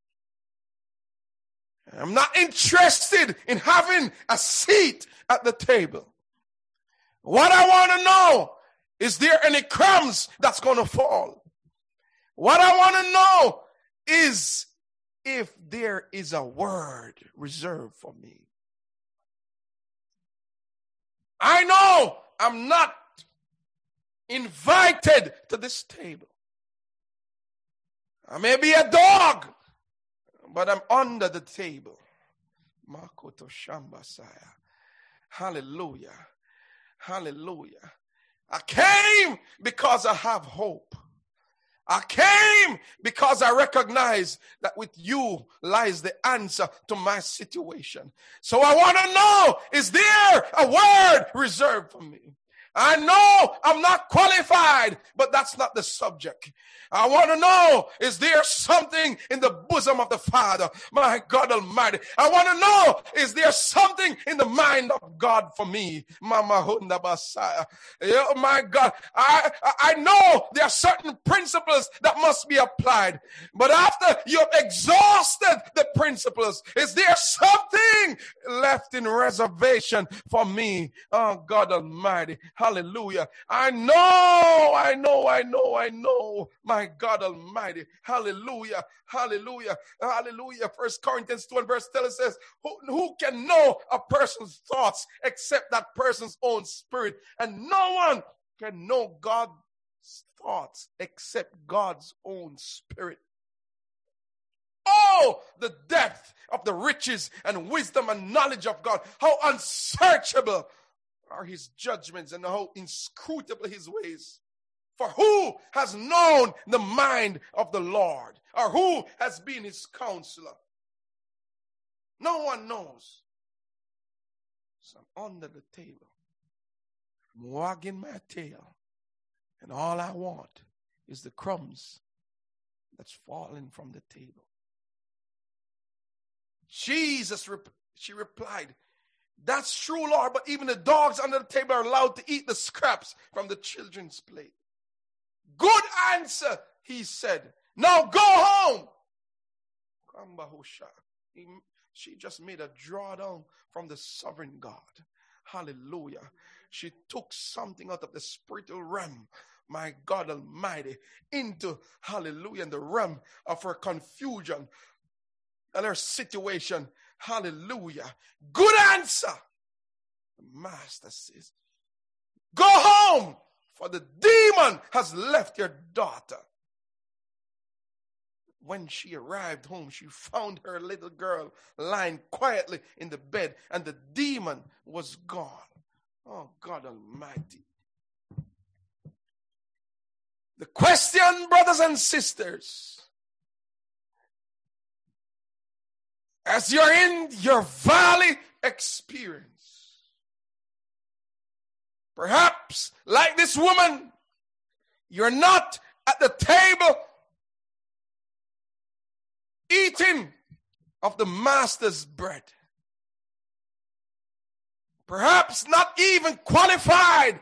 I'm not interested in having a seat at the table. What I want to know, is there any crumbs that's going to fall? What I want to know is if there is a word reserved for me. I know I'm not invited to this table. I may be a dog, but I'm under the table. Makoto Shambasaya. Hallelujah. Hallelujah. I came because I have hope. I came because I recognize that with you lies the answer to my situation. So I want to know, is there a word reserved for me? I know I'm not qualified, but that's not the subject. I want to know, is there something in the bosom of the Father? My God Almighty. I want to know, is there something in the mind of God for me? Mama Hunda Basaya. Oh my God. I know there are certain principles that must be applied. But after you've exhausted the principles, is there something left in reservation for me? Oh God Almighty. Hallelujah. I know. My God Almighty. Hallelujah. Hallelujah. Hallelujah. 1 Corinthians 2 and verse 10 says, who can know a person's thoughts except that person's own spirit? And no one can know God's thoughts except God's own spirit. Oh, the depth of the riches and wisdom and knowledge of God. How unsearchable are his judgments and how inscrutable his ways. For who has known the mind of the Lord? Or who has been his counselor? No one knows. So I'm under the table. I'm wagging my tail. And all I want is the crumbs that's falling from the table. She replied, that's true, Lord, but even the dogs under the table are allowed to eat the scraps from the children's plate. Good answer, he said. Now go home. She just made a drawdown from the sovereign God. Hallelujah. She took something out of the spiritual realm, my God Almighty, into, hallelujah, in the realm of her confusion and her situation. Hallelujah. Good answer. The master says, go home, for the demon has left your daughter. When she arrived home, she found her little girl lying quietly in the bed, and the demon was gone. Oh, God Almighty. The question, brothers and sisters, as you're in your valley experience, perhaps, like this woman, you're not at the table eating of the master's bread. Perhaps not even qualified,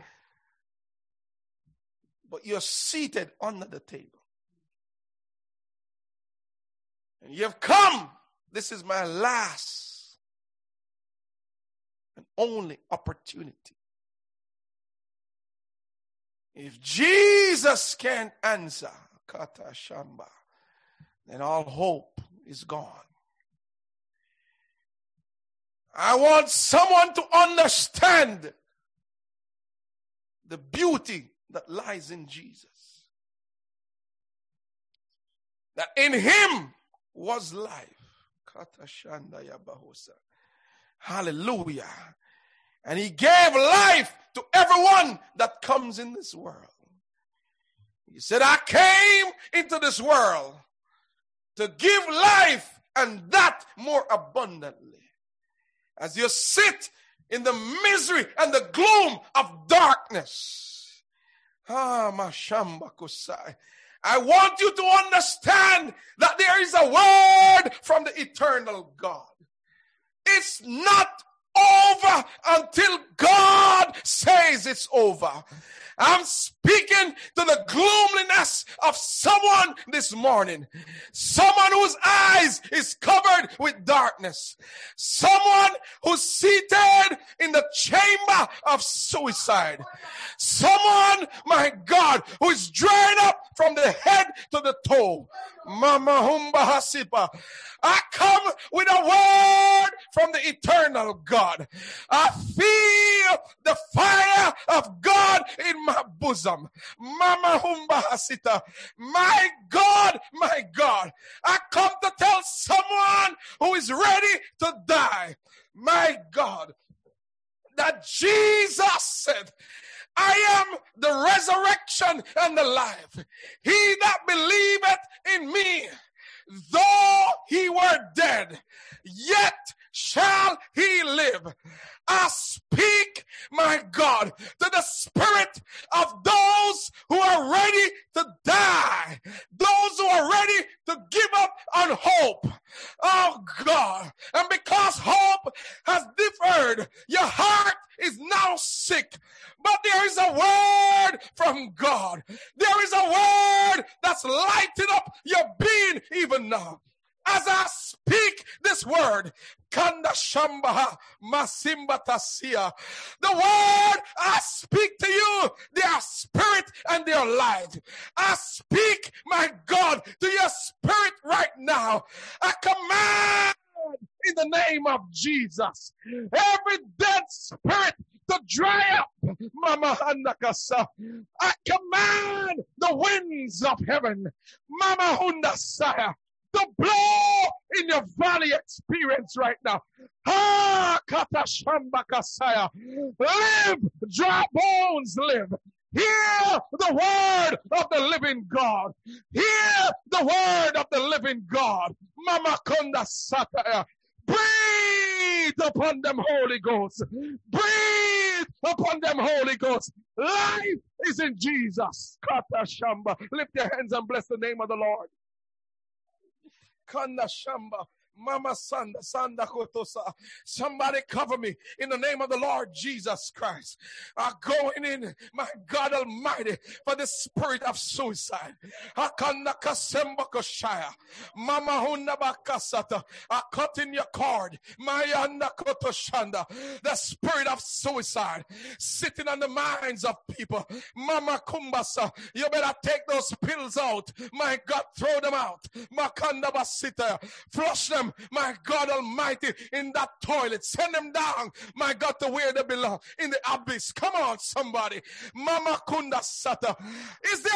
but you're seated under the table. And you have come. This is my last and only opportunity. If Jesus can't answer, Kata Shamba, then all hope is gone. I want someone to understand the beauty that lies in Jesus. That in him was life. Kata Shanda Yabahosa. Hallelujah. And he gave life to everyone that comes in this world. He said, I came into this world to give life, and that more abundantly. As you sit in the misery and the gloom of darkness. Mashamba Kusai. I want you to understand that there is a word from the eternal God. It's not over until God says it's over. I'm speaking to the gloominess of someone this morning. Someone whose eyes is covered with darkness. Someone who's seated in the chamber of suicide. Someone, my God, who is dried up from the head to the toe. Mama Humba Hasipa. I come with a word from the eternal God. I feel the fire of God in my bosom. Mama Humba Hasita. My God, I come to tell someone who is ready to die, my God, that Jesus said, I am the resurrection and the life. He that believeth in me, though he were dead, yet shall he live. I speak, my God, to the spirit of those who are ready to die, those who are ready to give up on hope. Oh God, and because hope has deferred, your heart is now sick. But there is a word from God. There is a word that's lighting up your being even now. As I speak this word, Kanda Shambaha Masimba Tasia. The word I speak to you, they are spirit and they are life. I speak, my God, to your spirit right now. I command in the name of Jesus, every dead spirit to dry up. Mama Handakasa. I command the winds of heaven, Mama Hundasaya, to blow in your valley experience right now. Katashambakasaya. Live, dry bones live. Hear the word of the living God. Hear the word of the living God. Mama Konda Sataya. Breathe upon them, Holy Ghost. Breathe upon them, Holy Ghost. Life is in Jesus. Katashamba. Lift your hands and bless the name of the Lord. Kanda Shamba. Mama Sanda Kotosa. Somebody cover me in the name of the Lord Jesus Christ. Going in, my God Almighty, for the spirit of suicide. Akanda Kasemba Koshaya. Mama Hunda Bakasata. Cut in your cord. Mayanda Kotoshanda. The spirit of suicide sitting on the minds of people. Mama Kumbasa. You better take those pills out. My God, throw them out. Makanda Basita. Flush them, my God Almighty, in that toilet. Send them down, my God, to where they belong, in the abyss. Come on, somebody. Mama Kunda Sata. Is there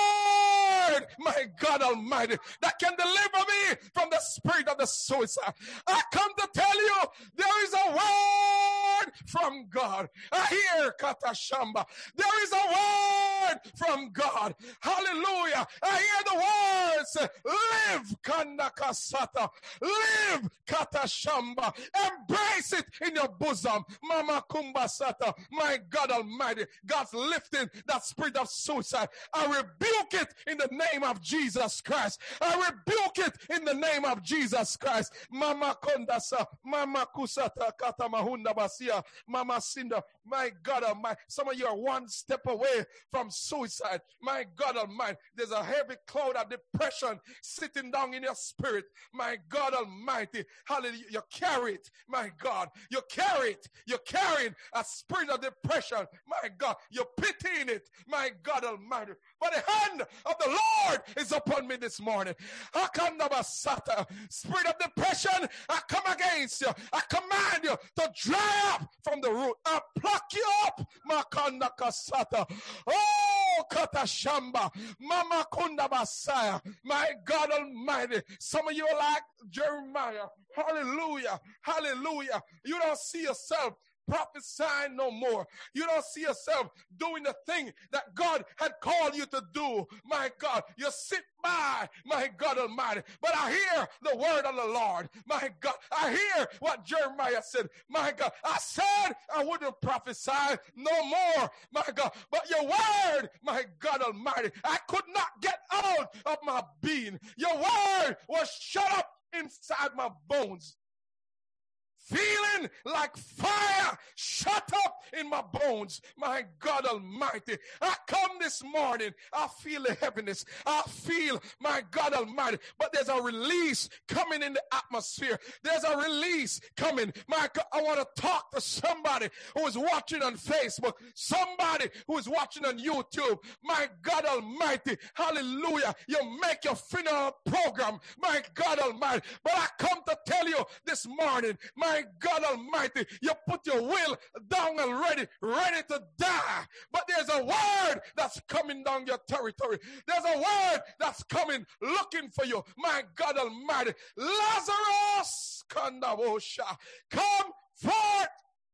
a word, my God Almighty, that can deliver me from the spirit of the suicide? I come to tell you, there is a word from God. I hear Katashamba. There is a word from God. Hallelujah. I hear the words, live, Kandakasata. Live, Katashamba. Embrace it in your bosom. Mama Kumbasata. My God Almighty. God's lifting that spirit of suicide. I rebuke it in the name of Jesus Christ. I rebuke it in the name of Jesus Christ. Mama Kondasa. Mama Kusata. Kata Mahunda Basia. Mama Sinda. My God Almighty. Some of you are one step away from suicide. My God Almighty. There's a heavy cloud of depression sitting down in your spirit. My God Almighty. Hallelujah. You carry it. My God. You carry it. You're carrying a spirit of depression. My God. You're pitying it. My God Almighty. But the hand of the Lord is upon me this morning. Spirit of depression, I come against you. I command you to dry up from the root. I pluck you up. Makanda Kasata. Oh, Katashamba. Mama Kunda Basaya. My God Almighty. Some of you are like Jeremiah. Hallelujah. Hallelujah. You don't see yourself prophesying no more. You don't see yourself doing the thing that God had called you to do. My God, you sit by, my God Almighty. But I hear the word of the Lord. My God, I hear what Jeremiah said. My God, I said I wouldn't prophesy no more. My God, but your word, my God Almighty, I could not get out of my being. Your word was shut up inside my bones. Feeling like fire shut up in my bones. My God Almighty, I come this morning, I feel the heaviness. I feel, my God Almighty, but there's a release coming in the atmosphere. There's a release coming. My God, I want to talk to somebody who is watching on Facebook, somebody who is watching on YouTube. My God Almighty, hallelujah. You make your funeral program, my God Almighty, but I come to tell you this morning, my God Almighty, you put your will down already, ready to die. But there's a word that's coming down your territory. There's a word that's coming looking for you. My God Almighty, Lazarus, come forth.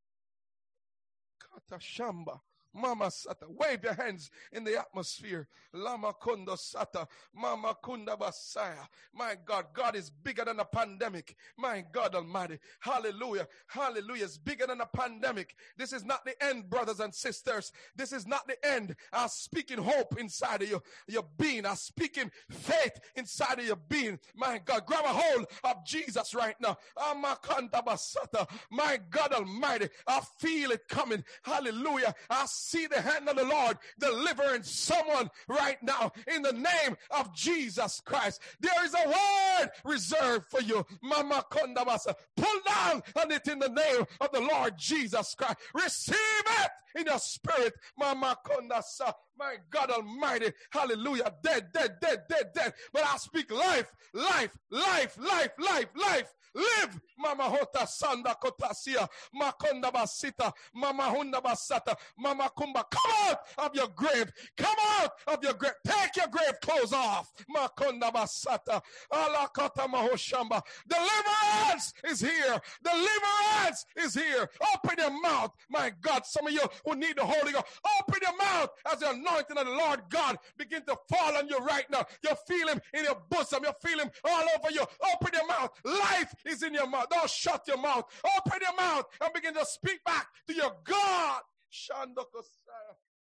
Katashamba. Mama Sata, wave your hands in the atmosphere. Lama Kunda Sata, Mama Kunda Basaya. My God, God is bigger than a pandemic. My God Almighty. Hallelujah. Hallelujah. It's bigger than a pandemic. This is not the end, brothers and sisters. This is not the end. I'm speaking hope inside of your being. I'm speaking faith inside of your being. My God, grab a hold of Jesus right now. Amakanda Basata. My God Almighty, I feel it coming. Hallelujah. I see the hand of the Lord delivering someone right now in the name of Jesus Christ. There is a word reserved for you. Mama Kondabasa. Pull down on it in the name of the Lord Jesus Christ. Receive it in your spirit. Mama Kondasa. My God Almighty. Hallelujah. Dead. But I speak life. Live. Mama Hota Sanda Kotasia. Makonda Basita. Mama Hunda Basata. Mama Kumba. Come out of your grave. Come out of your grave. Take your grave clothes off. Makonda Basata. Alakota Mahoshamba. Deliverance is here. Deliverance is here. Open your mouth. My God, some of you who need the Holy Ghost, open your mouth as the anointing of the Lord God begin to fall on you right now. You feel him in your bosom. You feel him all over you. Open your mouth. Life is in your mouth. Don't shut your mouth. Open your mouth and begin to speak back to your God.